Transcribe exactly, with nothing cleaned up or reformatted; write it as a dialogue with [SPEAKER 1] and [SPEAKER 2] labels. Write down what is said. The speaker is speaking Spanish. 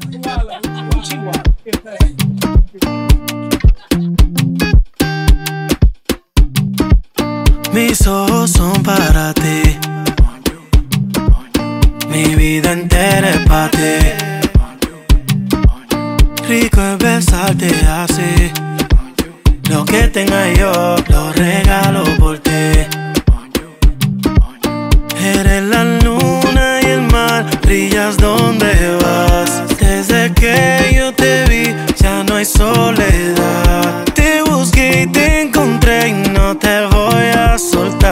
[SPEAKER 1] Mis ojos son para ti, mi vida entera es para ti. Rico es besarte así, lo que tenga yo lo regalo por ti. Eres la luna y el mar, brillas donde vas. Desde que yo te vi ya no hay soledad. Te busqué y te encontré y no te voy a soltar.